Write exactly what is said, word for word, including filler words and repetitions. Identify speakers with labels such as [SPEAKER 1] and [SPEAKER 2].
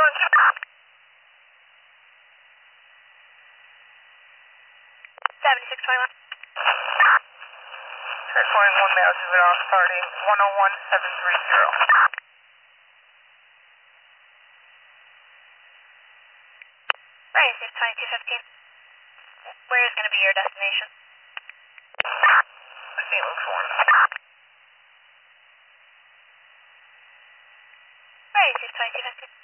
[SPEAKER 1] launch.
[SPEAKER 2] seventy-six twenty-one.
[SPEAKER 1] Checkpoint one Mountain Valley starting one oh one seven three zero.
[SPEAKER 2] Right, six twenty-two fifteen. Where is going to be your destination?
[SPEAKER 1] Saint Luke's Warren.
[SPEAKER 2] Right, six twenty-two fifteen.